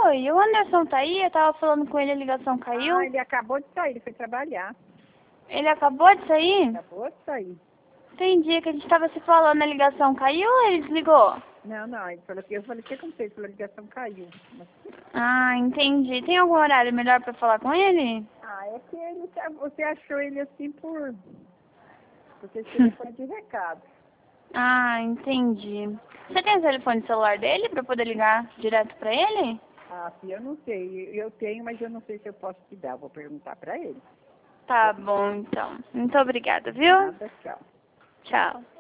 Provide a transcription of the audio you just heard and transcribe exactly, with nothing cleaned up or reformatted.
Oi, o Anderson tá aí? Eu tava falando com ele, a ligação caiu. Ah, ele acabou de sair, ele foi trabalhar. Ele acabou de sair? Acabou de sair. Entendi que a gente tava se falando, a ligação caiu ou ele desligou? Não, não, ele falou que eu falei, o que aconteceu? Ele falou, a ligação caiu. Mas, Ah, entendi. Tem algum horário melhor pra falar com ele? ah, é que ele, tá- você achou ele assim por... Porque esse telefone de recado. Ah, entendi. Você tem o telefone celular dele pra eu poder ligar direto pra ele? Ah, filha, eu não sei. Eu tenho, mas eu não sei se eu posso te dar. Vou perguntar pra ele. Tá bom, então. Muito obrigada, viu? Nada, tchau. Tchau.